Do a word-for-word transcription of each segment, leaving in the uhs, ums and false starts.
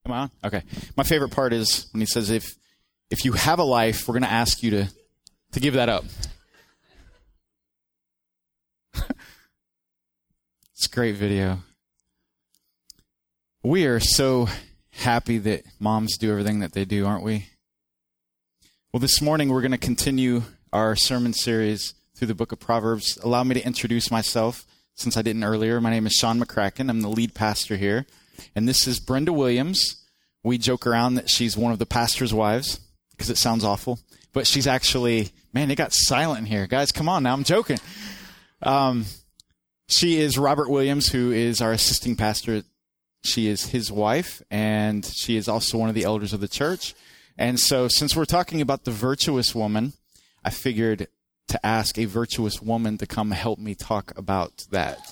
Am I on? Okay. My favorite part is when he says, if if you have a life, we're going to ask you to, to give that up. It's a great video. We are so happy that moms do everything that they do, aren't we? Well, this morning we're going to continue our sermon series through the book of Proverbs. Allow me to introduce myself since I didn't earlier. My name is Sean McCracken. I'm the lead pastor here. And this is Brenda Williams. We joke around that she's one of the pastor's wives because it sounds awful. But she's actually, man, it got silent in here. Guys, come on now. I'm joking. Um, she is Robert Williams, who is our assisting pastor. She is his wife, and she is also one of the elders of the church. And so since we're talking about the virtuous woman, I figured to ask a virtuous woman to come help me talk about that.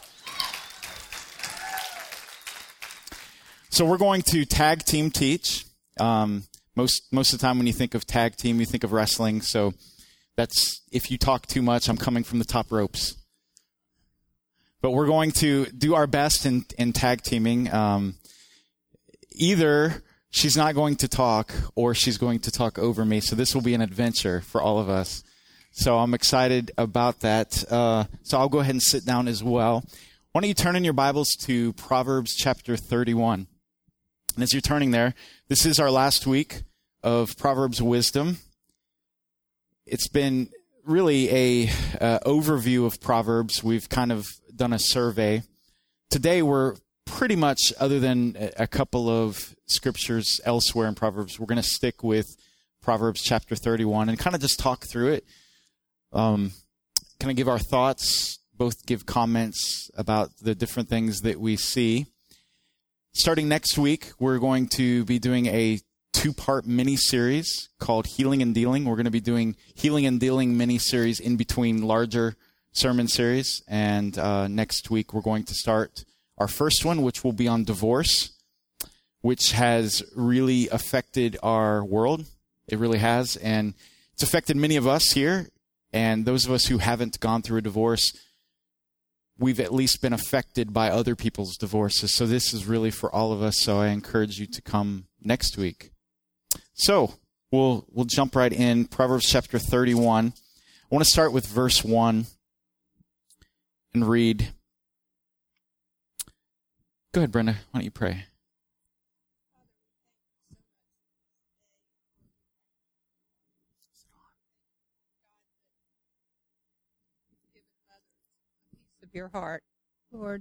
So we're going to tag team teach. Um, most most of the time when you think of tag team, you think of wrestling. So that's, if you talk too much, I'm coming from the top ropes. But we're going to do our best in, in tag teaming. Um, either she's not going to talk or she's going to talk over me. So this will be an adventure for all of us. So I'm excited about that. Uh, so I'll go ahead and sit down as well. Why don't you turn in your Bibles to Proverbs chapter thirty-one. And as you're turning there, this is our last week of Proverbs wisdom. It's been really a uh, overview of Proverbs. We've kind of done a survey. Today we're pretty much, other than a couple of scriptures elsewhere in Proverbs, we're going to stick with Proverbs chapter thirty-one and kind of just talk through it. Um, kind of give our thoughts, both give comments about the different things that we see. Starting next week, we're going to be doing a two-part mini-series called Healing and Dealing. We're going to be doing Healing and Dealing mini-series in between larger sermon series. And uh, next week, we're going to start our first one, which will be on divorce, which has really affected our world. It really has. And it's affected many of us here. And those of us who haven't gone through a divorce, we've at least been affected by other people's divorces. So this is really for all of us. So I encourage you to come next week. So we'll we'll jump right in. Proverbs chapter thirty-one. I want to start with verse one and read. Go ahead, Brenda. Why don't you pray? Of your heart, Lord.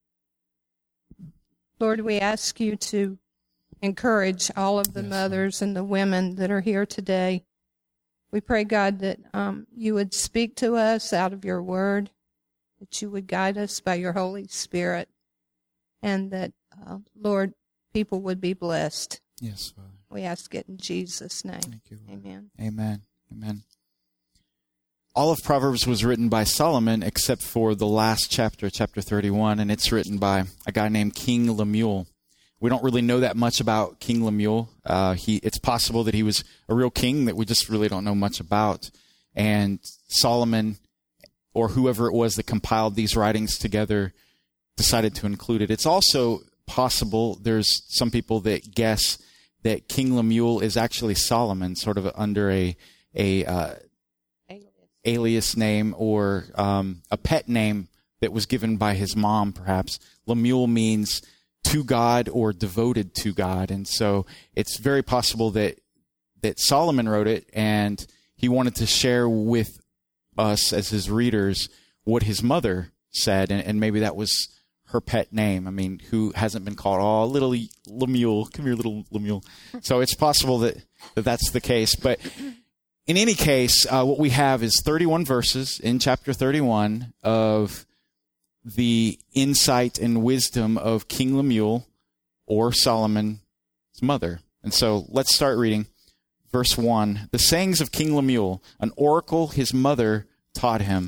Lord, we ask you to encourage all of the yes, mothers Lord. And the women that are here today. We pray, God, that um, you would speak to us out of your word, that you would guide us by your Holy Spirit, and that, uh, Lord, people would be blessed. Yes, Father. We ask it in Jesus' name. Thank you, Lord. Amen. Amen. Amen. All of Proverbs was written by Solomon except for the last chapter, chapter thirty-one, and it's written by a guy named King Lemuel. We don't really know that much about King Lemuel. Uh, he, it's possible that he was a real king that we just really don't know much about. And Solomon, or whoever it was that compiled these writings together, decided to include it. It's also possible, there's some people that guess that King Lemuel is actually Solomon, sort of under a a uh, alias name or um, a pet name that was given by his mom, perhaps. Lemuel means to God or devoted to God. And so it's very possible that that Solomon wrote it and he wanted to share with us as his readers what his mother said. And, and maybe that was her pet name. I mean, who hasn't been called, oh, little Lemuel, come here, little Lemuel. So it's possible that, that that's the case. But in any case, uh, what we have is thirty-one verses in chapter thirty-one of the insight and wisdom of King Lemuel, or Solomon's mother. And so let's start reading. Verse one, the sayings of King Lemuel, an oracle his mother taught him.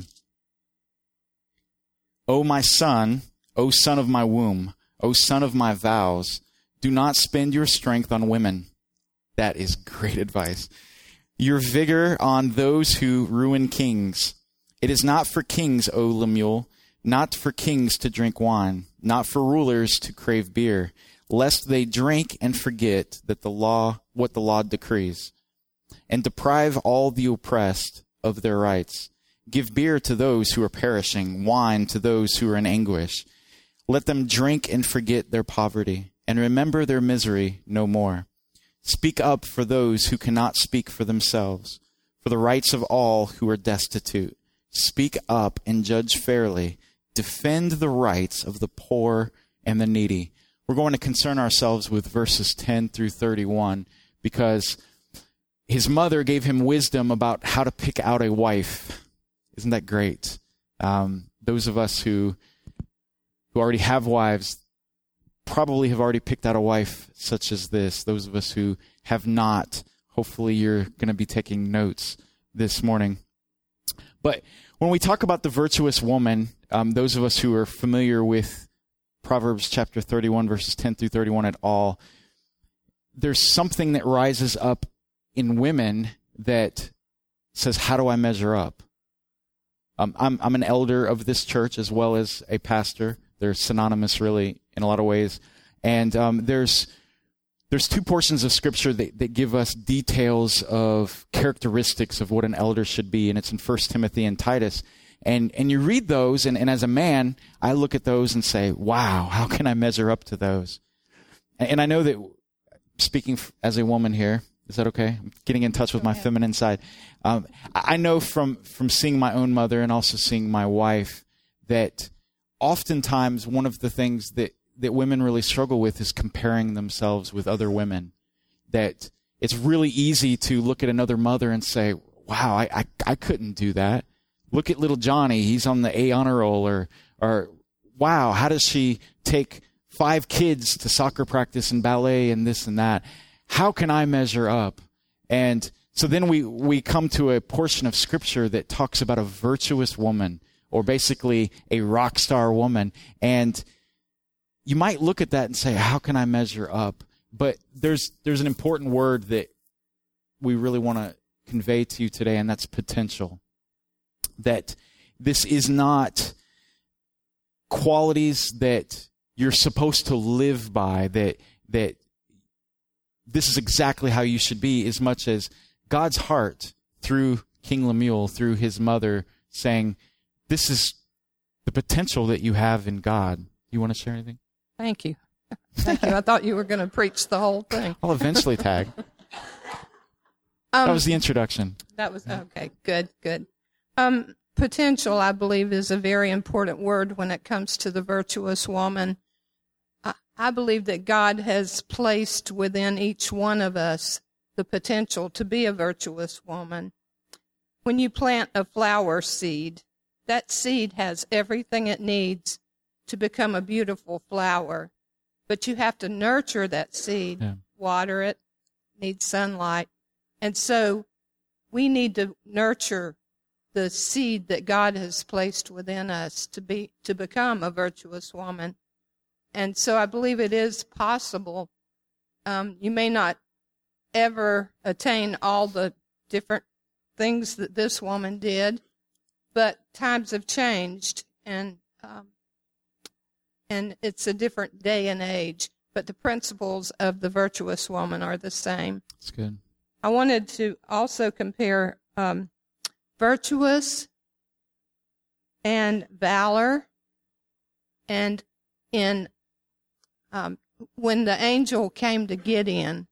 O my son, O son of my womb, O son of my vows, do not spend your strength on women. That is great advice. Your vigor on those who ruin kings. It is not for kings, O Lemuel, not for kings to drink wine, not for rulers to crave beer, lest they drink and forget that the law, what the law decrees, and deprive all the oppressed of their rights. Give beer to those who are perishing, wine to those who are in anguish. Let them drink and forget their poverty, and remember their misery no more. Speak up for those who cannot speak for themselves, for the rights of all who are destitute. Speak up and judge fairly. Defend the rights of the poor and the needy. We're going to concern ourselves with verses ten through thirty-one because his mother gave him wisdom about how to pick out a wife. Isn't that great? Um, those of us who who already have wives probably have already picked out a wife such as this. Those of us who have not, hopefully you're going to be taking notes this morning. But when we talk about the virtuous woman, um, those of us who are familiar with Proverbs chapter thirty-one, verses ten through thirty-one at all, there's something that rises up in women that says, how do I measure up? Um, I'm, I'm an elder of this church as well as a pastor. They're synonymous, really, in a lot of ways. And um, there's there's two portions of Scripture that, that give us details of characteristics of what an elder should be, and it's in First Timothy and Titus. And and you read those, and, and as a man, I look at those and say, wow, how can I measure up to those? And, and I know that, speaking as a woman here, is that okay? I'm getting in touch with my feminine side. Um, I know from, from seeing my own mother and also seeing my wife that oftentimes one of the things that, that women really struggle with is comparing themselves with other women. That it's really easy to look at another mother and say, wow, I, I, I couldn't do that. Look at little Johnny, he's on the A honor roll. Or, or wow, how does she take five kids to soccer practice and ballet and this and that? How can I measure up? And so then we, we come to a portion of Scripture that talks about a virtuous woman, or basically a rock star woman. And you might look at that and say, how can I measure up? But there's there's an important word that we really want to convey to you today, and that's potential. That this is not qualities that you're supposed to live by, that that this is exactly how you should be, as much as God's heart through King Lemuel, through his mother, saying, this is the potential that you have in God. You want to share anything? Thank you. Thank you. I thought you were going to preach the whole thing. I'll eventually tag. Um, that was the introduction. That was, okay, good, good. Um, potential, I believe, is a very important word when it comes to the virtuous woman. I, I believe that God has placed within each one of us the potential to be a virtuous woman. When you plant a flower seed, that seed has everything it needs to become a beautiful flower. But you have to nurture that seed, yeah. water it, need sunlight. And so we need to nurture the seed that God has placed within us to be to become a virtuous woman. And so I believe it is possible. Um, you may not ever attain all the different things that this woman did, but times have changed, and um, and it's a different day and age. But the principles of the virtuous woman are the same. That's good. I wanted to also compare um, virtuous and valor, and in um, when the angel came to Gideon,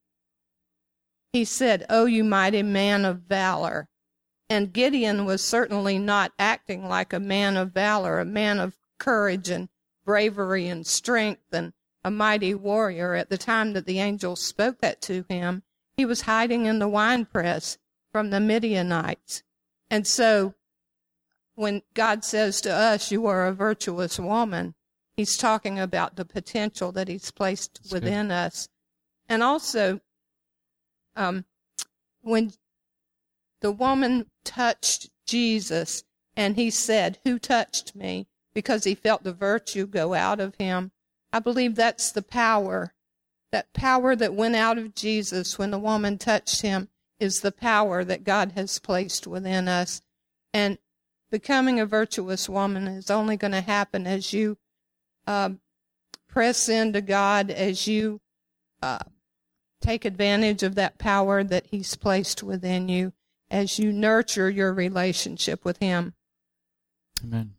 he said, "Oh, you mighty man of valor." And Gideon was certainly not acting like a man of valor, a man of courage and bravery and strength and a mighty warrior. At the time that the angel spoke that to him, he was hiding in the winepress from the Midianites. And so when God says to us, you are a virtuous woman, he's talking about the potential that he's placed That's within good. us. And also, um, when the woman touched Jesus and he said, "Who touched me?" because he felt the virtue go out of him, I believe that's the power. That power that went out of Jesus when the woman touched him is the power that God has placed within us. And becoming a virtuous woman is only going to happen as you um, press into God as you uh, take advantage of that power that he's placed within you, as you nurture your relationship with him. Amen.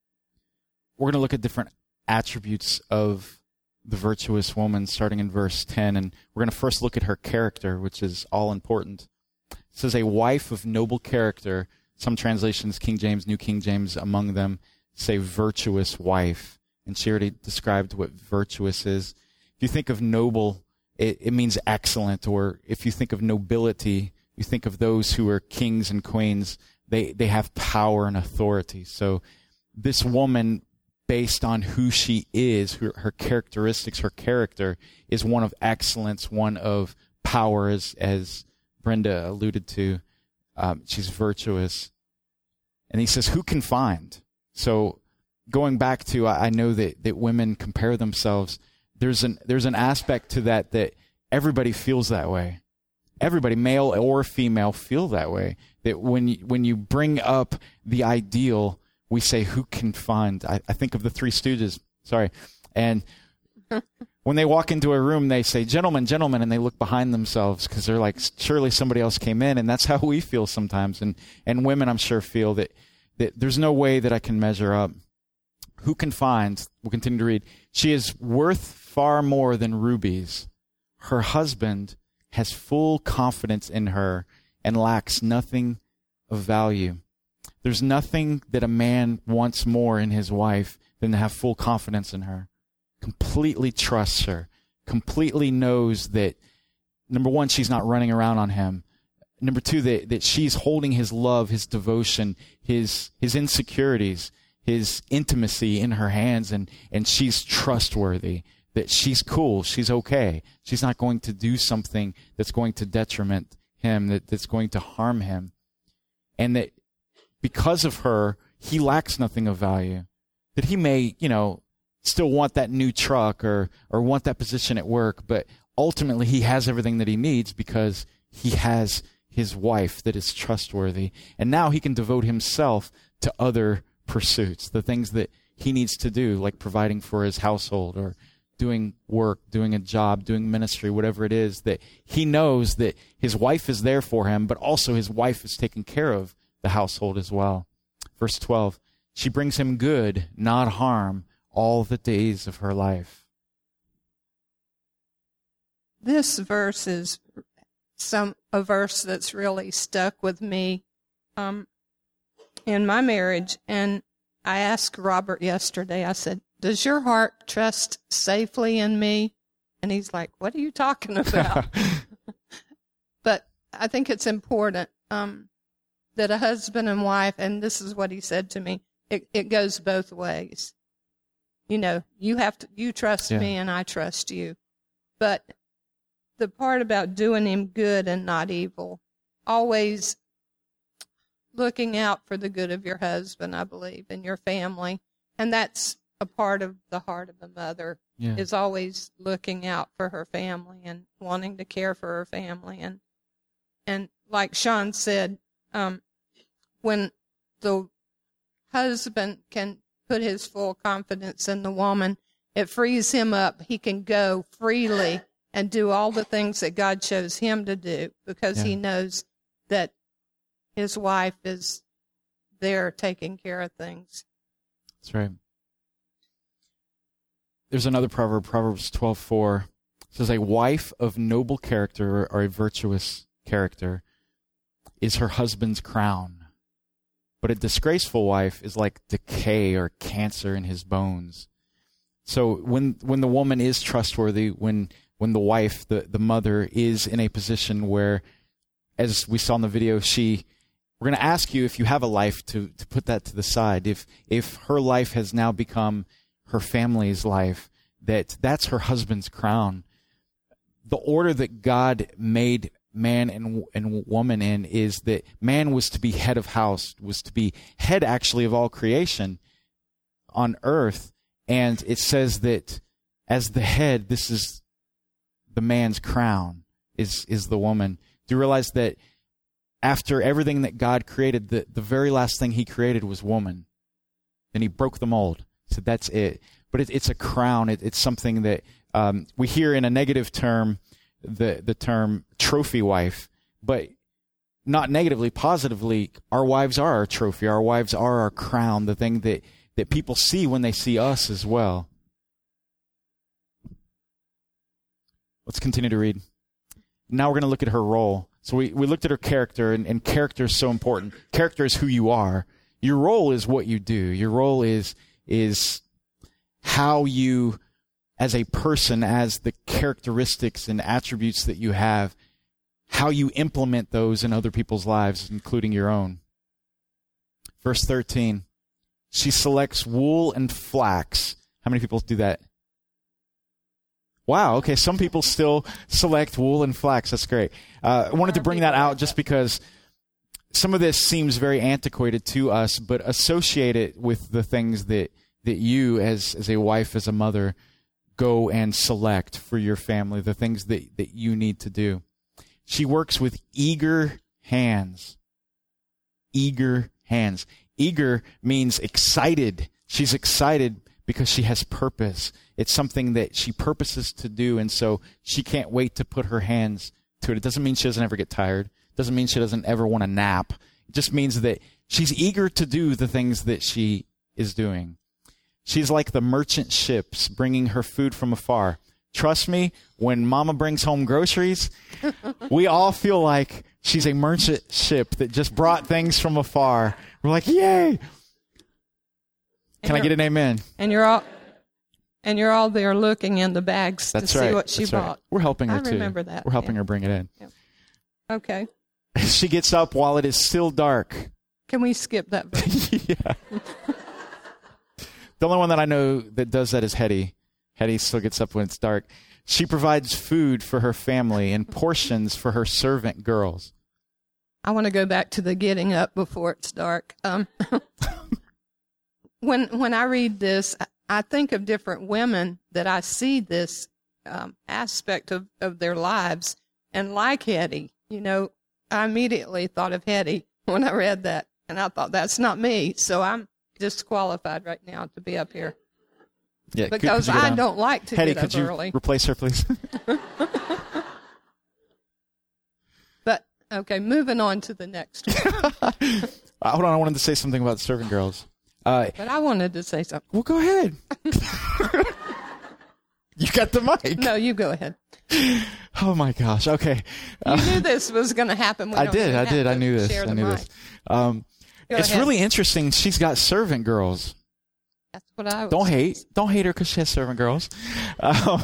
We're going to look at different attributes of the virtuous woman starting in verse ten, and we're going to first look at her character, which is all important. It says, a wife of noble character. Some translations, King James, New King James, among them, say virtuous wife. And she already described what virtuous is. If you think of noble, it, it means excellent. Or if you think of nobility, you think of those who are kings and queens. They, they have power and authority. So this woman, based on who she is, her, her characteristics, her character, is one of excellence, one of power, as, as Brenda alluded to. Um, she's virtuous. And he says, who can find? So going back to, I, I know that, that women compare themselves. There's an, there's an aspect to that that everybody feels that way. Everybody, male or female, feel that way. That when you, when you bring up the ideal, we say, who can find? I, I think of the Three Stooges. Sorry. And when they walk into a room, they say, gentlemen, gentlemen, and they look behind themselves because they're like, surely somebody else came in. And that's how we feel sometimes. And, and women, I'm sure, feel that, that there's no way that I can measure up. Who can find? We'll continue to read. She is worth far more than rubies. Her husband has full confidence in her and lacks nothing of value. There's nothing that a man wants more in his wife than to have full confidence in her. Completely trusts her. Completely knows that, number one, she's not running around on him. Number two, that, that she's holding his love, his devotion, his his insecurities, his intimacy in her hands, and, and she's trustworthy. That she's cool, she's okay. She's not going to do something that's going to detriment him, that, that's going to harm him. And that because of her, he lacks nothing of value. That he may, you know, still want that new truck or or want that position at work, but ultimately he has everything that he needs because he has his wife that is trustworthy. And now he can devote himself to other pursuits, the things that he needs to do, like providing for his household or doing work, doing a job, doing ministry, whatever it is, that he knows that his wife is there for him, but also his wife is taking care of the household as well. Verse twelve, she brings him good, not harm, all the days of her life. This verse is some a verse that's really stuck with me um, in my marriage. And I asked Robert yesterday, I said, does your heart trust safely in me? And he's like, what are you talking about? But I think it's important um, that a husband and wife, and this is what he said to me, it, it goes both ways. You know, you have to, you trust yeah. me and I trust you. But the part about doing him good and not evil, always looking out for the good of your husband, I believe, and your family. And that's a part of the heart of a mother, yeah. is always looking out for her family and wanting to care for her family. And, and like Sean said, um, when the husband can put his full confidence in the woman, it frees him up. He can go freely and do all the things that God chose him to do because yeah. he knows that his wife is there taking care of things. That's right. There's another proverb, Proverbs twelve four. It says, a wife of noble character or a virtuous character is her husband's crown. But a disgraceful wife is like decay or cancer in his bones. So when when the woman is trustworthy, when when the wife, the, the mother, is in a position where, as we saw in the video, she, we're going to ask you if you have a life to, to put that to the side. If if her life has now become her family's life, that that's her husband's crown. The order that God made man and and woman in is that man was to be head of house, was to be head actually of all creation on earth. And it says that as the head, this is the man's crown, is is the woman. Do you realize that after everything that God created, the, the very last thing he created was woman? And he broke the mold. So that's it. but it, it's a crown. It, it's something that um, we hear in a negative term, the the term trophy wife, but not negatively, positively. Our wives are our trophy. Our wives are our crown, the thing that, that people see when they see us as well. Let's continue to read. Now we're going to look at her role. So we, we looked at her character, and, and character is so important. Character is who you are. Your role is what you do. Your role is is how you, as a person, as the characteristics and attributes that you have, how you implement those in other people's lives, including your own. Verse thirteen, she selects wool and flax. How many people do that? Wow, okay, some people still select wool and flax. That's great. Uh, I wanted to bring that out just because some of this seems very antiquated to us, but associate it with the things that, that you, as, as a wife, as a mother, go and select for your family, the things that, that you need to do. She works with eager hands. Eager hands. Eager means excited. She's excited because she has purpose. It's something that she purposes to do, and so she can't wait to put her hands to it. It doesn't mean she doesn't ever get tired. It doesn't mean she doesn't ever want to nap. It just means that she's eager to do the things that she is doing. She's like the merchant ships bringing her food from afar. Trust me, when Mama brings home groceries, we all feel like she's a merchant ship that just brought things from afar. We're like, yay! Can I get an amen? And you're all, and you're all there looking in the bags That's to right. see what she That's bought. Right. We're helping her I too. I remember that. We're helping yeah. her bring it in. Yeah. Okay. She gets up while it is still dark. Can we skip that verse? Yeah. The only one that I know that does that is Hetty. Hetty still gets up when it's dark. She provides food for her family and portions for her servant girls. I want to go back to the getting up before it's dark. Um, when when I read this, I think of different women that I see this um, aspect of, of their lives. And like Hetty, you know, I immediately thought of Hetty when I read that. And I thought, that's not me. So I'm disqualified right now to be up here. Yeah, because could, could I don't like to Hetty, get up could you early. Replace her, please. But, okay, moving on to the next one. uh, hold on, I wanted to say something about servant girls. Uh, but I wanted to say something. Well, go ahead. You got the mic. No, you go ahead. Oh, my gosh. Okay. Uh, you knew this was going to happen. We I did. I did. I knew this. I knew mic. this. Um, it's ahead. really interesting. She's got servant girls. That's what I was Don't hate. Don't hate her because she has servant girls. Um,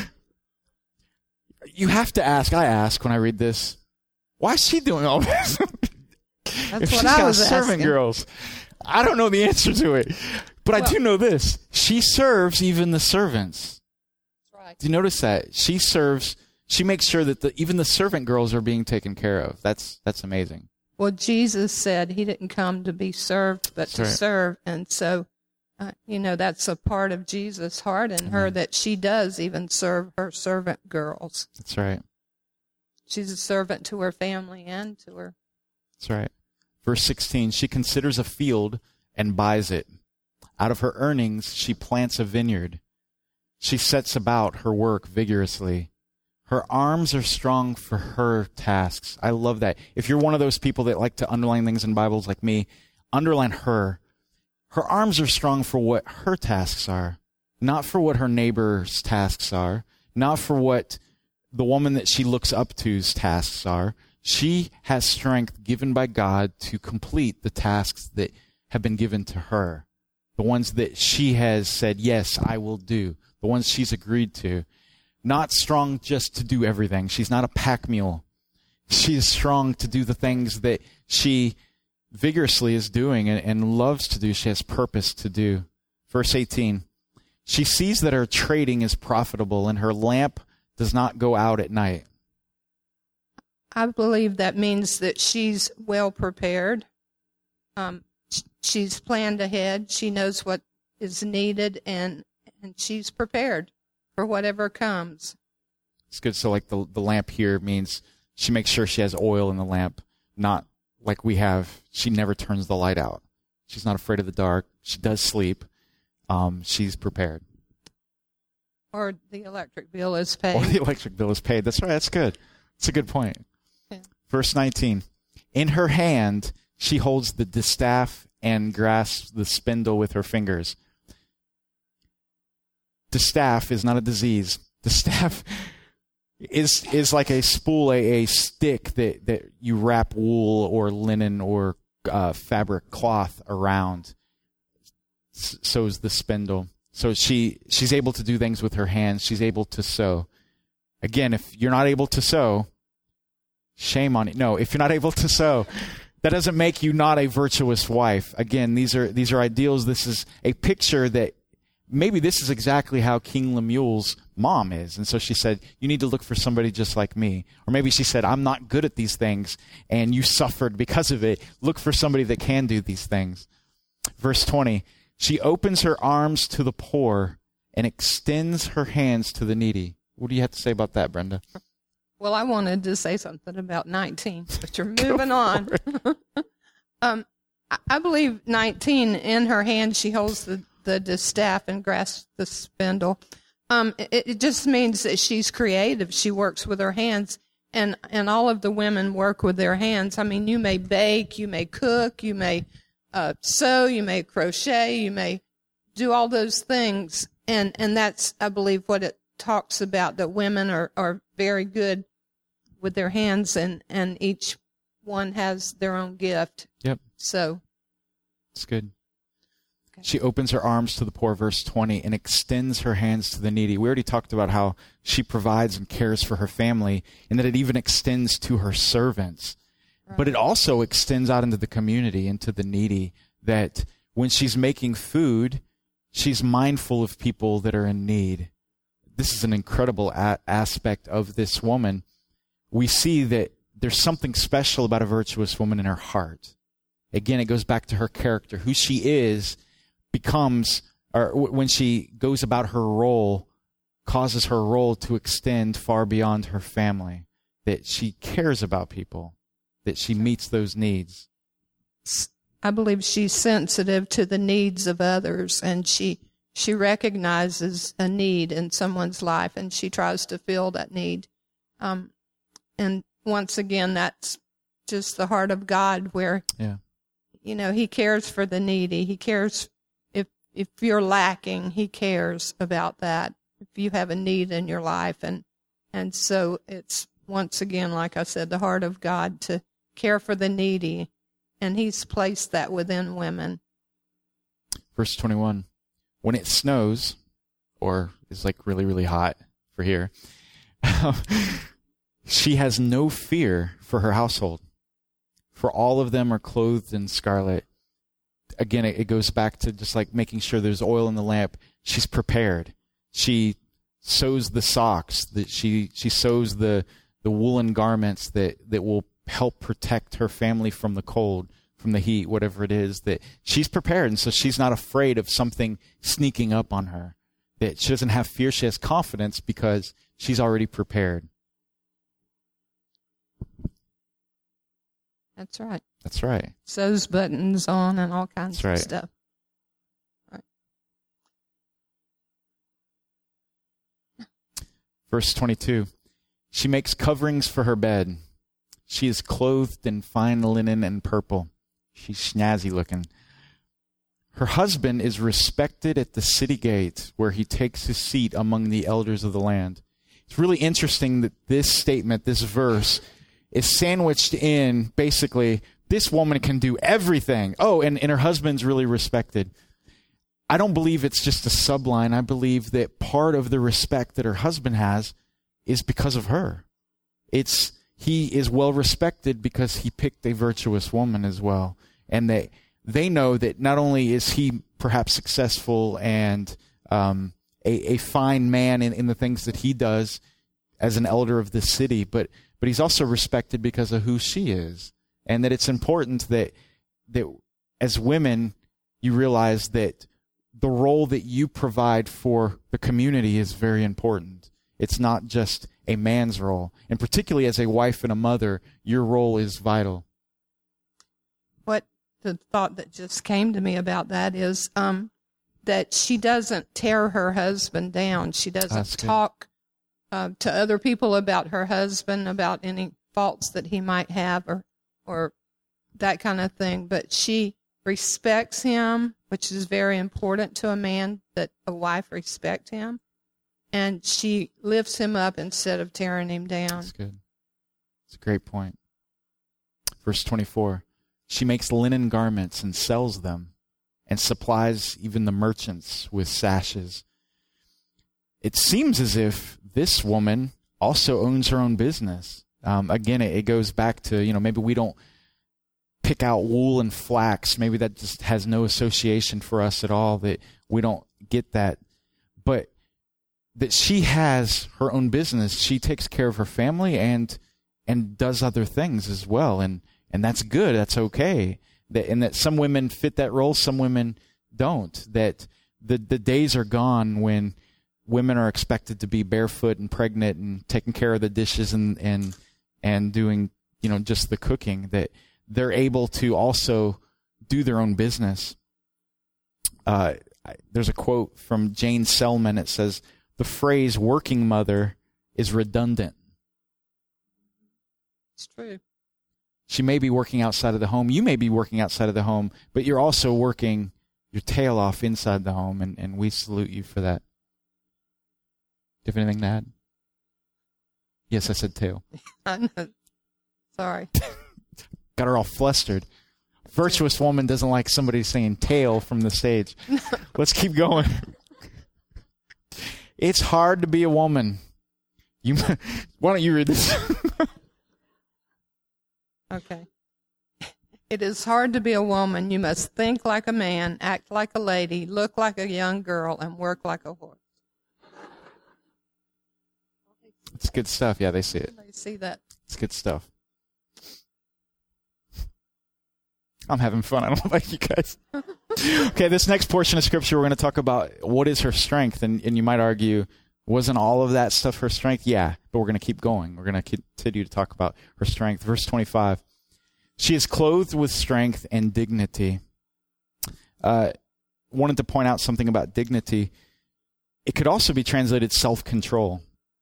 you have to ask. I ask when I read this, why is she doing all this? That's if what she's I got was servant asking. girls, I don't know the answer to it. But well, I do know this. She serves even the servants. That's right. Do you notice that? She serves, she makes sure that the, even the servant girls are being taken care of. That's that's amazing. Well, Jesus said he didn't come to be served, but that's to right. serve. And so, uh, you know, that's a part of Jesus' heart in mm-hmm. her, that she does even serve her servant girls. That's right. She's a servant to her family and to her. That's right. Verse sixteen, she considers a field and buys it. Out of her earnings, she plants a vineyard. She sets about her work vigorously. Her arms are strong for her tasks. I love that. If you're one of those people that like to underline things in Bibles like me, underline her. Her arms are strong for what her tasks are, not for what her neighbor's tasks are, not for what the woman that she looks up to's tasks are. She has strength given by God to complete the tasks that have been given to her, the ones that she has said, yes, I will do, the ones she's agreed to. Not strong just to do everything. She's not a pack mule. She is strong to do the things that she vigorously is doing and, and loves to do. She has purpose to do. Verse eighteen, she sees that her trading is profitable and her lamp does not go out at night. I believe that means that she's well prepared. Um, she's planned ahead. She knows what is needed, and and she's prepared for whatever comes. It's good. So like the the lamp here means she makes sure she has oil in the lamp, not like we have. She never turns the light out. She's not afraid of the dark. She does sleep. Um, she's prepared. Or the electric bill is paid. Or the electric bill is paid. That's right. That's good. That's a good point. Yeah. Verse nineteen. In her hand, she holds the distaff and grasps the spindle with her fingers. Distaff is not a disease. Distaff is is like a spool, a, a stick that, that you wrap wool or linen or uh, fabric cloth around. S- so is the spindle. So she she's able to do things with her hands. She's able to sew. Again, if you're not able to sew, shame on you. No, if you're not able to sew, that doesn't make you not a virtuous wife. Again, these are these are ideals. This is a picture that maybe this is exactly how King Lemuel's mom is. And so she said, you need to look for somebody just like me. Or maybe she said, I'm not good at these things, and you suffered because of it. Look for somebody that can do these things. Verse twenty, she opens her arms to the poor and extends her hands to the needy. What do you have to say about that, Brenda? Well, I wanted to say something about nineteen, but you're moving on. um, I, I believe nineteen, in her hand, she holds the, the distaff and grasps the spindle. Um, it, it just means that she's creative. She works with her hands, and, and all of the women work with their hands. I mean, you may bake, you may cook, you may uh, sew, you may crochet, you may do all those things. And, and that's, I believe, what it talks about, that women are, are very good with their hands, and, and each one has their own gift. Yep. So. It's good. Okay. She opens her arms to the poor, verse twenty, and extends her hands to the needy. We already talked about how she provides and cares for her family, and that it even extends to her servants. Right. But it also extends out into the community, into the needy, that when she's making food, she's mindful of people that are in need. This is an incredible a- aspect of this woman. We see that there's something special about a virtuous woman in her heart. Again, it goes back to her character. Who she is becomes, or w- when she goes about her role, causes her role to extend far beyond her family. That she cares about people, that she meets those needs. I believe she's sensitive to the needs of others, and she she recognizes a need in someone's life, and she tries to fill that need. Um, and once again, that's just the heart of God, where, yeah. you know, he cares for the needy. He cares if if you're lacking, he cares about that. If you have a need in your life, and and so it's, once again, like I said, the heart of God to care for the needy, and he's placed that within women. Verse twenty-one, when it snows, or is like really, really hot for here, she has no fear for her household, for all of them are clothed in scarlet. Again, it, it goes back to just like making sure there's oil in the lamp. She's prepared. She sews the socks, that she, she sews the, the woolen garments that, that will help protect her family from the cold, from the heat, whatever it is, that she's prepared. And so she's not afraid of something sneaking up on her, that she doesn't have fear. She has confidence because she's already prepared. That's right. That's right. Sews buttons on and all kinds That's right. of stuff. Right. Verse twenty-two, she makes coverings for her bed. She is clothed in fine linen and purple. She's snazzy looking. Her husband is respected at the city gate, where he takes his seat among the elders of the land. It's really interesting that this statement, this verse, is sandwiched in, basically, this woman can do everything. Oh, and, and her husband's really respected. I don't believe it's just a subline. I believe that part of the respect that her husband has is because of her. It's he is well respected because he picked a virtuous woman as well. And they, they know that not only is he perhaps successful and um, a, a fine man in, in the things that he does as an elder of the city, but But he's also respected because of who she is. And that it's important that that as women, you realize that the role that you provide for the community is very important. It's not just a man's role. And particularly as a wife and a mother, your role is vital. What the thought that just came to me about that is, um, that she doesn't tear her husband down. She doesn't That's good. talk uh, to other people about her husband, about any faults that he might have or or that kind of thing. But she respects him, which is very important to a man, that a wife respect him. And she lifts him up instead of tearing him down. That's good. It's a great point. Verse twenty-four, she makes linen garments and sells them and supplies even the merchants with sashes. It seems as if this woman also owns her own business. Um, again, it, it goes back to, you know, maybe we don't pick out wool and flax. Maybe that just has no association for us at all, that we don't get that. But that she has her own business. She takes care of her family and and does other things as well. And, and that's good. That's okay. That, and that some women fit that role, some women don't. That the, the days are gone when women are expected to be barefoot and pregnant and taking care of the dishes and, and, and doing, you know, just the cooking. That they're able to also do their own business. Uh, there's a quote from Jane Selman. It says, the phrase working mother is redundant. It's true. She may be working outside of the home. You may be working outside of the home, but you're also working your tail off inside the home, and, and we salute you for that. Do you have anything to add? Yes, I said tail. I know. Sorry. Got her all flustered. Virtuous woman doesn't like somebody saying tail from the stage. Let's keep going. It's hard to be a woman. You, why don't you read this? Okay. It is hard to be a woman. You must think like a man, act like a lady, look like a young girl, and work like a horse. It's good stuff. Yeah, they see it. They see that. It's good stuff. I'm having fun. I don't know about you guys. Okay, this next portion of Scripture, we're going to talk about what is her strength. And, and you might argue, wasn't all of that stuff her strength? Yeah, but we're going to keep going. We're going to continue to talk about her strength. Verse twenty-five, she is clothed with strength and dignity. Uh, wanted to point out something about dignity. It could also be translated self-control.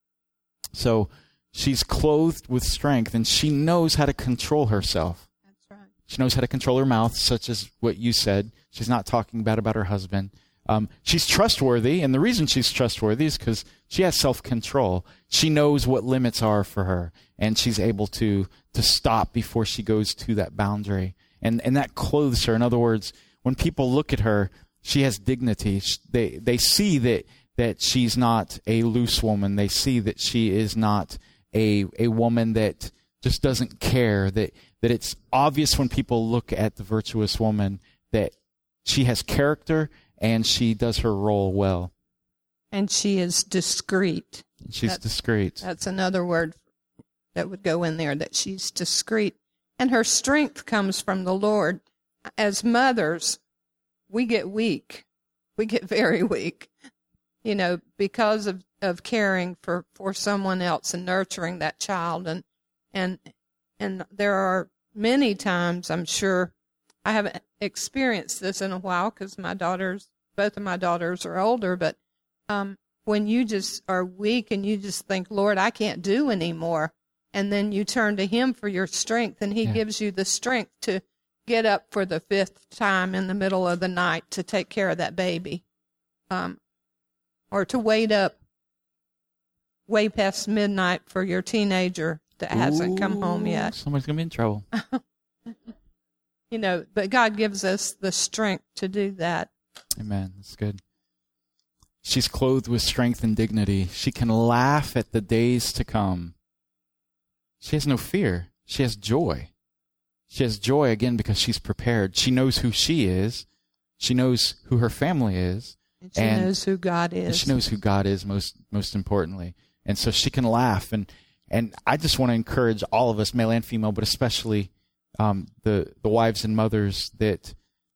So she's clothed with strength, and she knows how to control herself. She knows how to control her mouth, such as what you said. She's not talking bad about her husband. Um, she's trustworthy, and the reason she's trustworthy is because she has self-control. She knows what limits are for her, and she's able to to stop before she goes to that boundary. And and that clothes her. In other words, when people look at her, she has dignity. They they see that that she's not a loose woman. They see that she is not a a woman that just doesn't care, that that it's obvious when people look at the virtuous woman that she has character and she does her role well. And she is discreet. She's that's, discreet. That's another word that would go in there, that she's discreet. And her strength comes from the Lord. As mothers, we get weak. We get very weak, you know, because of, of caring for, for someone else and nurturing that child. And And and there are many times, I'm sure, I haven't experienced this in a while because my daughters, both of my daughters are older, but um, when you just are weak and you just think, Lord, I can't do anymore, and then you turn to Him for your strength, and He yeah. gives you the strength to get up for the fifth time in the middle of the night to take care of that baby, um, or to wait up way past midnight for your teenager that hasn't Ooh, come home yet. Somebody's going to be in trouble. You know, but God gives us the strength to do that. Amen. That's good. She's clothed with strength and dignity. She can laugh at the days to come. She has no fear. She has joy. She has joy, again, because she's prepared. She knows who she is. She knows who her family is. And she and, knows who God is. And she knows who God is, most most importantly. And so she can laugh. And And I just want to encourage all of us, male and female, but especially um, the the wives and mothers, that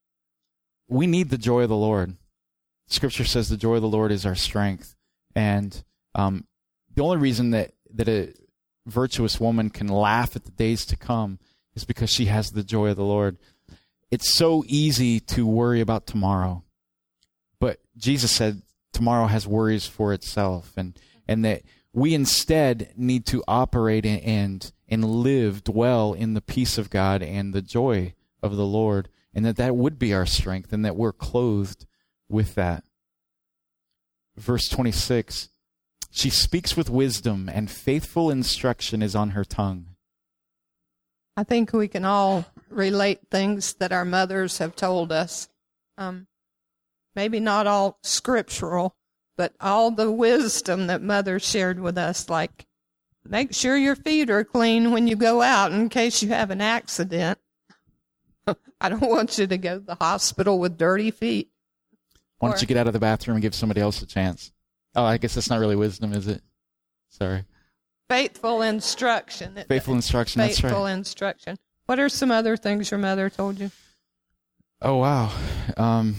we need the joy of the Lord. Scripture says the joy of the Lord is our strength. And um, the only reason that, that a virtuous woman can laugh at the days to come is because she has the joy of the Lord. It's so easy to worry about tomorrow. But Jesus said tomorrow has worries for itself, and, and that we instead need to operate in, and and live, dwell in the peace of God and the joy of the Lord, and that that would be our strength, and that we're clothed with that. Verse twenty-six, she speaks with wisdom, and faithful instruction is on her tongue. I think we can all relate things that our mothers have told us. Um, maybe not all scriptural, but all the wisdom that mothers shared with us, like, make sure your feet are clean when you go out in case you have an accident. I don't want you to go to the hospital with dirty feet. Why don't or, you get out of the bathroom and give somebody else a chance? Oh, I guess that's not really wisdom, is it? Sorry. Faithful instruction. Faithful instruction, that's right. Faithful instruction. What are some other things your mother told you? Oh, wow. Um,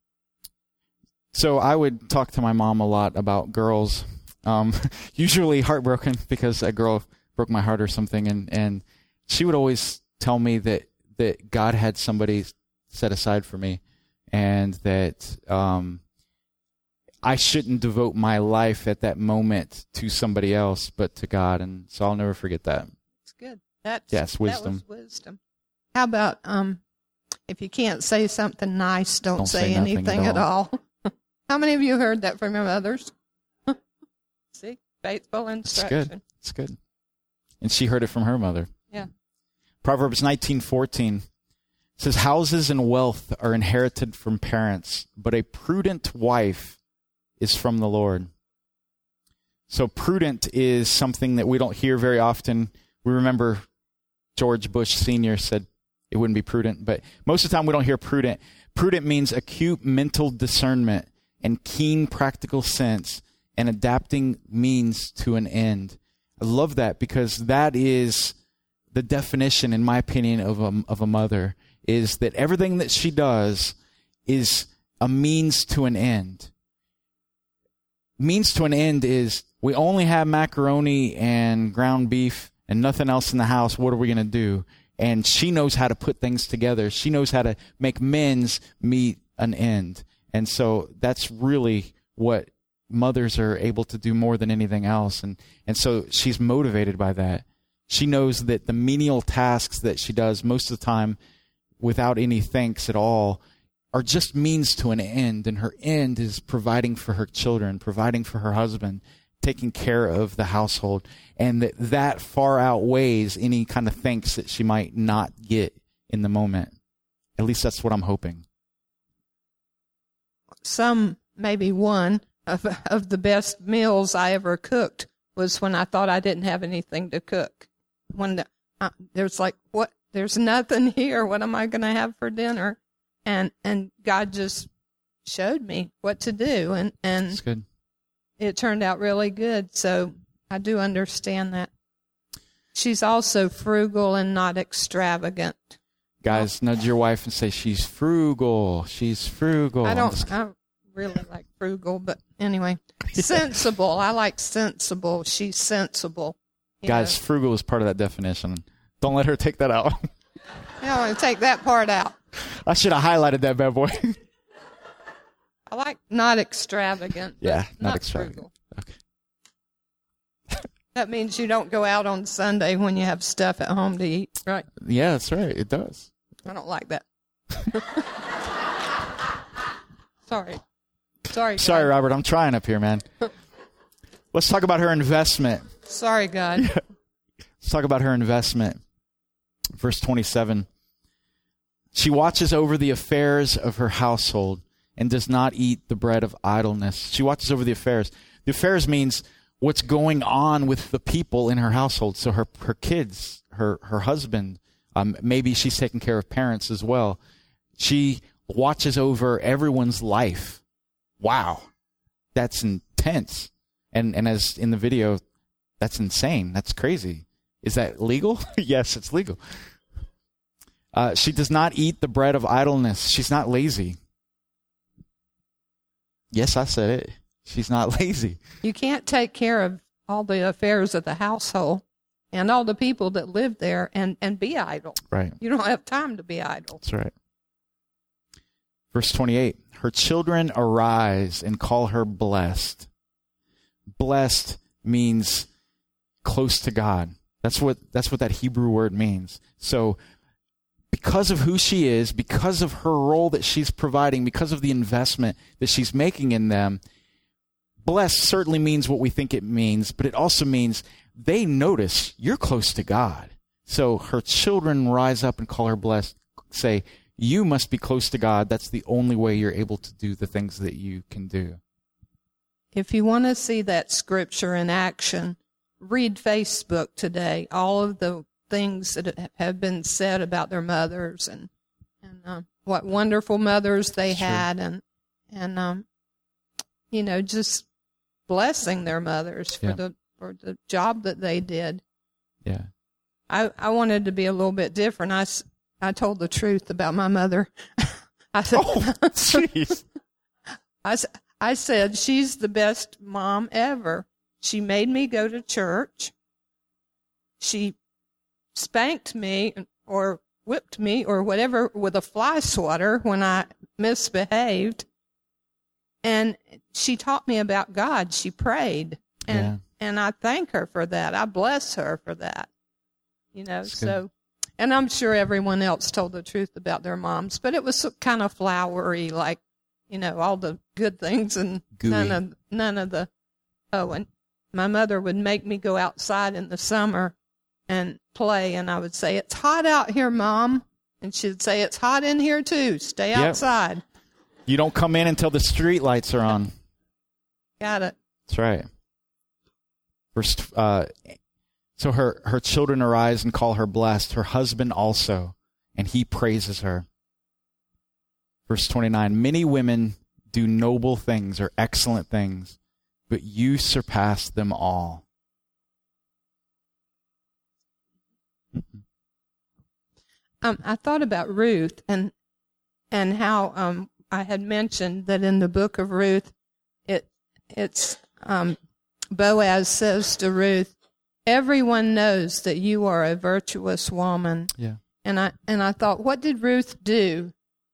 so I would talk to my mom a lot about girls, um, usually heartbroken because a girl broke my heart or something, and, and she would always tell me that, that God had somebody set aside for me, and that um, I shouldn't devote my life at that moment to somebody else, but to God. And so I'll never forget that. It's good. That's, yes, wisdom. That was wisdom. How about um, if you can't say something nice, don't, don't say, say anything at all. At all. How many of you heard that from your mothers? See, faithful instruction. It's good. It's good. And she heard it from her mother. Yeah. Proverbs nineteen fourteen says, houses and wealth are inherited from parents, but a prudent wife is from the Lord. So prudent is something that we don't hear very often. We remember George Bush Senior said it wouldn't be prudent, but most of the time we don't hear prudent. Prudent means acute mental discernment and keen practical sense and adapting means to an end. I love that because that is the definition, in my opinion, of a, of a mother, is that everything that she does is a means to an end. Means to an end is we only have macaroni and ground beef and nothing else in the house. What are we going to do? And she knows how to put things together. She knows how to make means meet an end. And so that's really what mothers are able to do more than anything else. And, and so she's motivated by that. She knows that the menial tasks that she does most of the time without any thanks at all are just means to an end, and her end is providing for her children, providing for her husband, taking care of the household, and that that far outweighs any kind of thanks that she might not get in the moment. At least that's what I'm hoping. Some, maybe one, of, of the best meals I ever cooked was when I thought I didn't have anything to cook. When the, uh, there's like, what? There's nothing here. What am I going to have for dinner? And and God just showed me what to do, and, and That's good. It turned out really good. So I do understand that. She's also frugal and not extravagant. Guys, nudge your wife and say, she's frugal. She's frugal. I don't, just... I really like frugal, but anyway. Sensible. I like sensible. She's sensible. Guys, know. Frugal is part of that definition. Don't let her take that out. I want to take that part out. I should have highlighted that bad boy. I like not extravagant. Yeah, not, not extravagant. Frugal. Okay. That means you don't go out on Sunday when you have stuff at home to eat, right? Yeah, that's right. It does. I don't like that. Sorry. Sorry, God. Sorry, Robert. I'm trying up here, man. Let's talk about her investment. Sorry, God. Let's talk about her investment. Verse twenty-seven. She watches over the affairs of her household and does not eat the bread of idleness. She watches over the affairs. The affairs means what's going on with the people in her household. So her, her kids, her, her husband, um, maybe she's taking care of parents as well. She watches over everyone's life. Wow. That's intense. And, and as in the video, that's insane. That's crazy. Is that legal? Yes, it's legal. Uh, she does not eat the bread of idleness. She's not lazy. Yes, I said it. She's not lazy. You can't take care of all the affairs of the household and all the people that live there and, and be idle. Right. You don't have time to be idle. That's right. Verse twenty-eight, her children arise and call her blessed. Blessed means close to God. That's what, that's what that Hebrew word means. So because of who she is, because of her role that she's providing, because of the investment that she's making in them, blessed certainly means what we think it means, but it also means they notice you're close to God. So her children rise up and call her blessed, say, you must be close to God. That's the only way you're able to do the things that you can do. If you want to see that scripture in action, read Facebook today. All of the things that have been said about their mothers and and uh, what wonderful mothers they Sure. had, and and um, you know, just blessing their mothers for Yeah. the for the job that they did. Yeah. I I wanted to be a little bit different. I, s- I told the truth about my mother. I said, Oh, jeez. I, s- I said, she's the best mom ever. She made me go to church. She spanked me or whipped me or whatever with a fly swatter when I misbehaved. And she taught me about God. She prayed. And, Yeah. and I thank her for that. I bless her for that. You know, That's good. so, and I'm sure everyone else told the truth about their moms, but it was kind of flowery, like, you know, all the good things and Gooey. none of, none of the, oh, and my mother would make me go outside in the summer and play, and I would say, it's hot out here, Mom. And she'd say, it's hot in here too. Stay Yep. outside. You don't come in until the street lights are on. Got it. That's right. Verse, uh, so her, her children arise and call her blessed, her husband also, and he praises her. Verse twenty-nine, many women do noble things or excellent things, but you surpass them all. Um, I thought about Ruth and and how um, I had mentioned that in the book of Ruth, it it's um, Boaz says to Ruth, "Everyone knows that you are a virtuous woman." Yeah. And I and I thought, what did Ruth do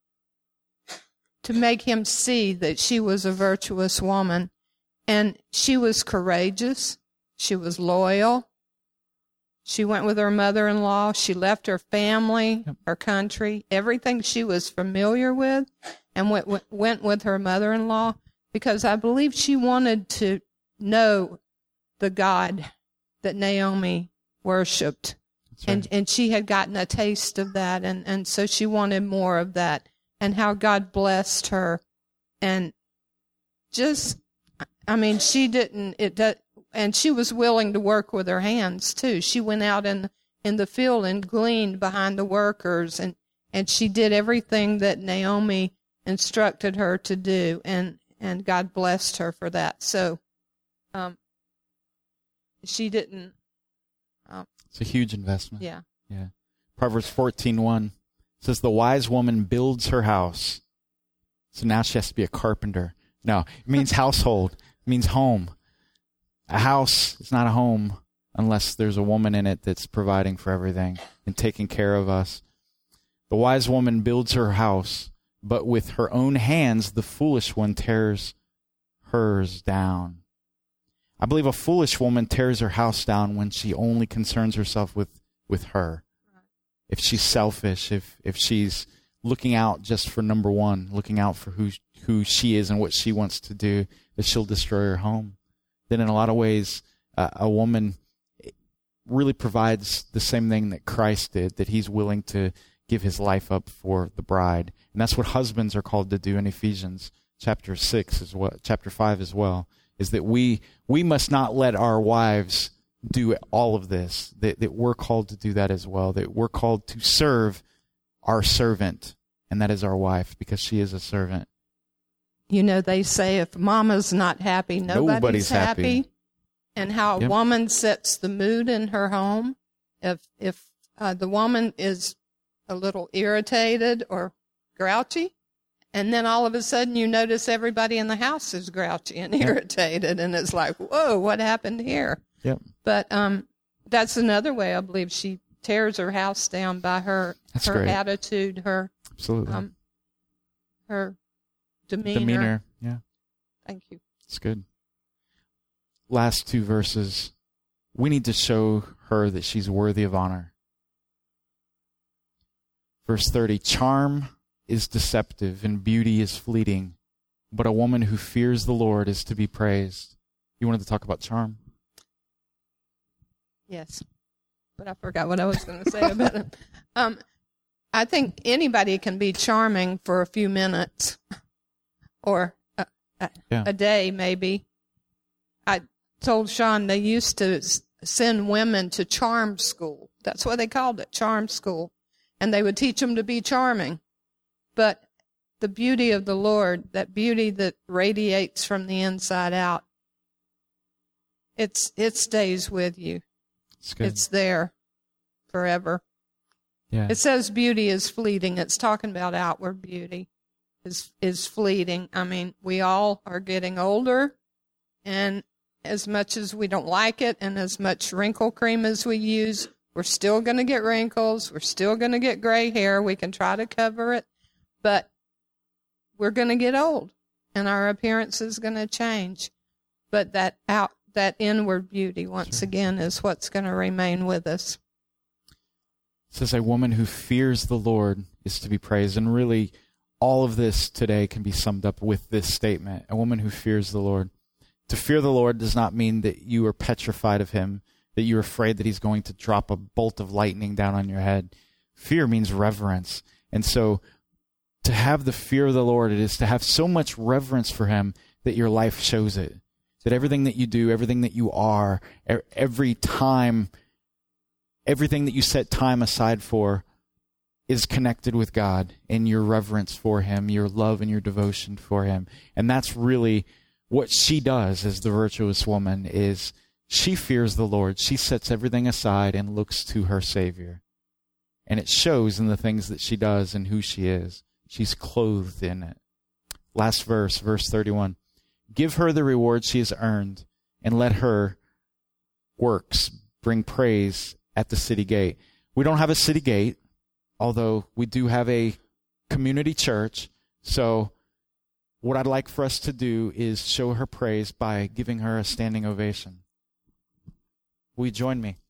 to make him see that she was a virtuous woman? And she was courageous. She was loyal. She went with her mother-in-law. She left her family, Yep. her country, everything she was familiar with, and went went with her mother-in-law because I believe she wanted to know the God that Naomi worshipped. That's right. And and she had gotten a taste of that, and, and so she wanted more of that, and how God blessed her. And just, I mean, she didn't, it does, and she was willing to work with her hands too. She went out in, in the field and gleaned behind the workers, and, and she did everything that Naomi instructed her to do, and, and God blessed her for that. So, um, she didn't, um, It's a huge investment. yeah. Yeah. Proverbs fourteen one says, the wise woman builds her house. So now she has to be a carpenter. No, it means household. It means home. A house is not a home unless there's a woman in it that's providing for everything and taking care of us. The wise woman builds her house, but with her own hands, the foolish one tears hers down. I believe a foolish woman tears her house down when she only concerns herself with, with her. If she's selfish, if, if she's looking out just for number one, looking out for who, who she is and what she wants to do, that she'll destroy her home. Then in a lot of ways, uh, a woman really provides the same thing that Christ did, that he's willing to give his life up for the bride. And that's what husbands are called to do in Ephesians chapter six as well, chapter five as well, is that we we must not let our wives do all of this, that, that we're called to do that as well, that we're called to serve our servant, and that is our wife, because she is a servant. You know, they say if mama's not happy, nobody's, Nobody's happy. happy. And how a Yep. woman sets the mood in her home. If if uh, the woman is a little irritated or grouchy, and then all of a sudden you notice everybody in the house is grouchy and Yep. irritated, and it's like, whoa, what happened here? Yep. But um, that's another way I believe she tears her house down by her That's her great. attitude, her Absolutely. um, her demeanor. Demeanor, yeah. Thank you. It's good. Last two verses. We need to show her that she's worthy of honor. Verse thirty, charm is deceptive and beauty is fleeting, but a woman who fears the Lord is to be praised. You wanted to talk about charm? Yes, but I forgot what I was going to say about it. Um, I think anybody can be charming for a few minutes or a, a, yeah. a day, maybe. I told Sean they used to s- send women to charm school. That's what they called it, charm school. And they would teach them to be charming. But the beauty of the Lord, that beauty that radiates from the inside out, it's it stays with you. It's good. It's there forever. Yeah. It says beauty is fleeting. It's talking about outward beauty is is fleeting. I mean, we all are getting older, and as much as we don't like it and as much wrinkle cream as we use, we're still going to get wrinkles. We're still going to get gray hair. We can try to cover it, but we're going to get old, and our appearance is going to change. But that out, that inward beauty, once Sure. again, is what's going to remain with us. It says a woman who fears the Lord is to be praised. And really, all of this today can be summed up with this statement, a woman who fears the Lord. To fear the Lord does not mean that you are petrified of him, that you're afraid that he's going to drop a bolt of lightning down on your head. Fear means reverence. And so to have the fear of the Lord, it is to have so much reverence for him that your life shows it. That everything that you do, everything that you are, every time, everything that you set time aside for is connected with God and your reverence for him, your love and your devotion for him. And that's really what she does as the virtuous woman is she fears the Lord. She sets everything aside and looks to her Savior. And it shows in the things that she does and who she is. She's clothed in it. Last verse, verse thirty-one. Give her the reward she has earned, and let her works bring praise at the city gate. We don't have a city gate, although we do have a community church. So what I'd like for us to do is show her praise by giving her a standing ovation. Will you join me?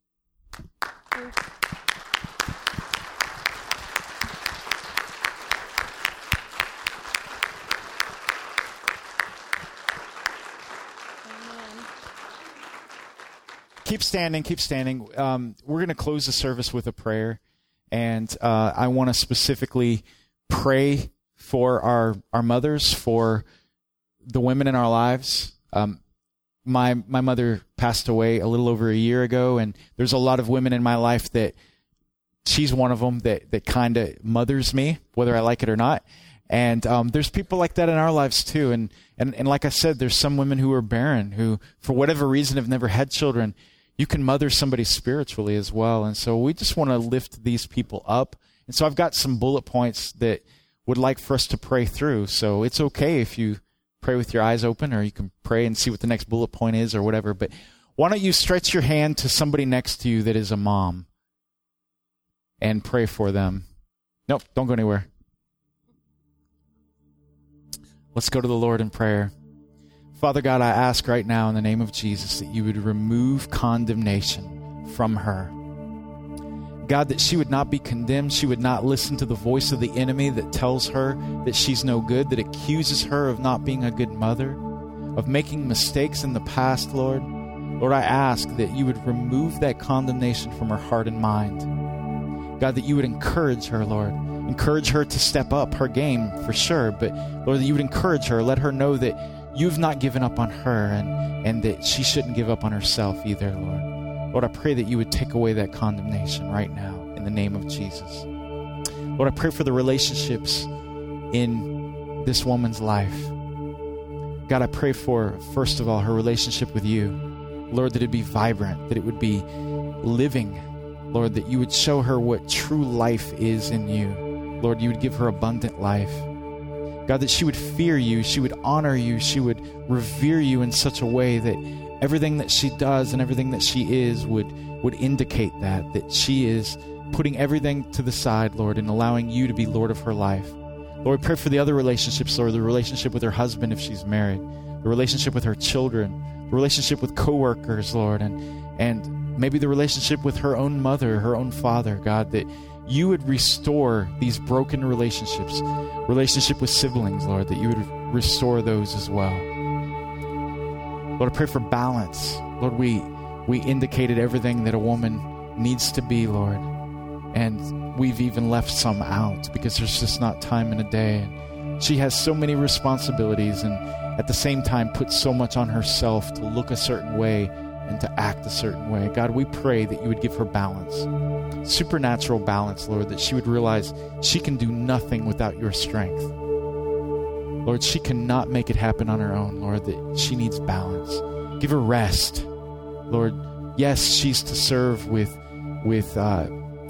Keep standing, keep standing. Um, we're going to close the service with a prayer. And uh, I want to specifically pray for our, our mothers, for the women in our lives. Um, my my mother passed away a little over a year ago, and there's a lot of women in my life that she's one of them that, that kind of mothers me, whether I like it or not. And um, there's people like that in our lives too. And, and, and like I said, there's some women who are barren, who for whatever reason have never had children. You can mother somebody spiritually as well. And so we just want to lift these people up. And so I've got some bullet points that would like for us to pray through. So it's okay if you pray with your eyes open, or you can pray and see what the next bullet point is or whatever. But why don't you stretch your hand to somebody next to you that is a mom and pray for them. Nope, don't go anywhere. Let's go to the Lord in prayer. Father God, I ask right now in the name of Jesus that you would remove condemnation from her. God, that she would not be condemned. She would not listen to the voice of the enemy that tells her that she's no good, that accuses her of not being a good mother, of making mistakes in the past, Lord. Lord, I ask that you would remove that condemnation from her heart and mind. God, that you would encourage her, Lord. Encourage her to step up her game for sure, but Lord, that you would encourage her. Let her know that you've not given up on her, and, and that she shouldn't give up on herself either, Lord. Lord, I pray that you would take away that condemnation right now in the name of Jesus. Lord, I pray for the relationships in this woman's life. God, I pray for, first of all, her relationship with you. Lord, that it'd be vibrant, that it would be living. Lord, that you would show her what true life is in you. Lord, you would give her abundant life. God, that she would fear you, she would honor you, she would revere you in such a way that everything that she does and everything that she is would, would indicate that, that she is putting everything to the side, Lord, and allowing you to be Lord of her life. Lord, we pray for the other relationships, Lord, the relationship with her husband if she's married, the relationship with her children, the relationship with coworkers, Lord, and and maybe the relationship with her own mother, her own father, God, that you would restore these broken relationships, relationship with siblings, Lord, that you would restore those as well. Lord, I pray for balance. Lord, we we indicated everything that a woman needs to be, Lord, and we've even left some out because there's just not time in a day. And she has so many responsibilities and at the same time puts so much on herself to look a certain way and to act a certain way. God, we pray that you would give her balance, supernatural balance, Lord, that she would realize she can do nothing without your strength. Lord, she cannot make it happen on her own, Lord, that she needs balance. Give her rest. Lord, yes, she's to serve with with uh,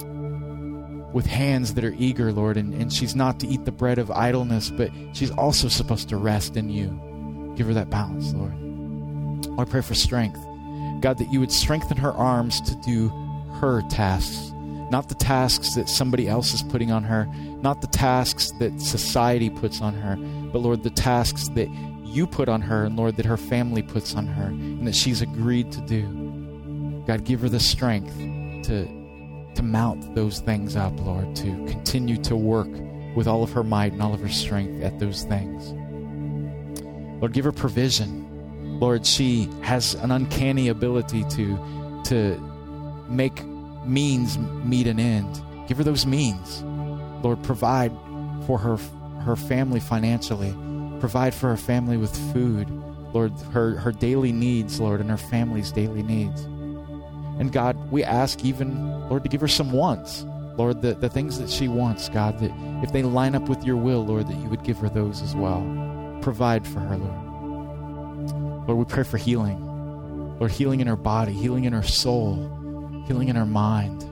with hands that are eager, Lord, and, and she's not to eat the bread of idleness, but she's also supposed to rest in you. Give her that balance, Lord. Lord, I pray for strength. God, that you would strengthen her arms to do her tasks, not the tasks that somebody else is putting on her, not the tasks that society puts on her, but, Lord, the tasks that you put on her, and, Lord, that her family puts on her, and that she's agreed to do. God, give her the strength to, to mount those things up, Lord, to continue to work with all of her might and all of her strength at those things. Lord, give her provision. Lord, she has an uncanny ability to, to make means meet an end. Give her those means. Lord, provide for her her family financially. Provide for her family with food. Lord, her, her daily needs, Lord, and her family's daily needs. And God, we ask even, Lord, to give her some wants. Lord, the, the things that she wants, God, that if they line up with your will, Lord, that you would give her those as well. Provide for her, Lord. Lord, we pray for healing. Lord, healing in her body, healing in her soul, healing in her mind.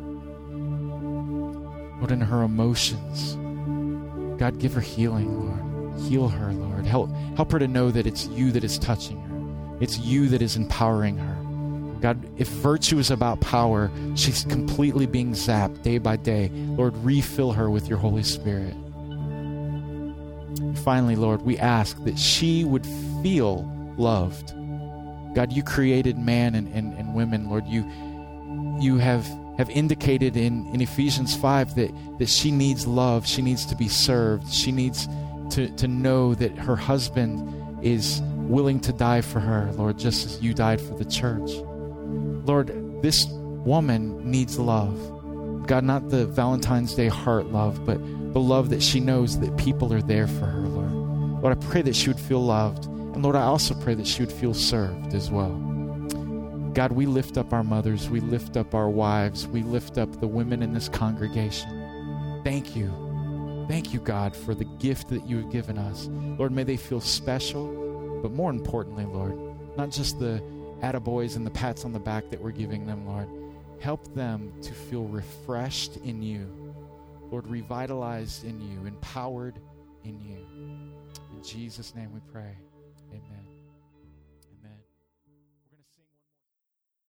Lord, in her emotions. God, give her healing, Lord. Heal her, Lord. Help, help her to know that it's you that is touching her. It's you that is empowering her. God, if virtue is about power, she's completely being zapped day by day. Lord, refill her with your Holy Spirit. Finally, Lord, we ask that she would feel loved. God, you created man and, and, and women, Lord. You you have, have indicated in, in Ephesians five that, that she needs love. She needs to be served. She needs to, to know that her husband is willing to die for her, Lord, just as you died for the church. Lord, this woman needs love. God, not the Valentine's Day heart love, but the love that she knows that people are there for her, Lord. Lord, I pray that she would feel loved. And Lord, I also pray that she would feel served as well. God, we lift up our mothers. We lift up our wives. We lift up the women in this congregation. Thank you. Thank you, God, for the gift that you have given us. Lord, may they feel special, but more importantly, Lord, not just the attaboys and the pats on the back that we're giving them, Lord. Help them to feel refreshed in you. Lord, revitalized in you, empowered in you. In Jesus' name we pray. Amen.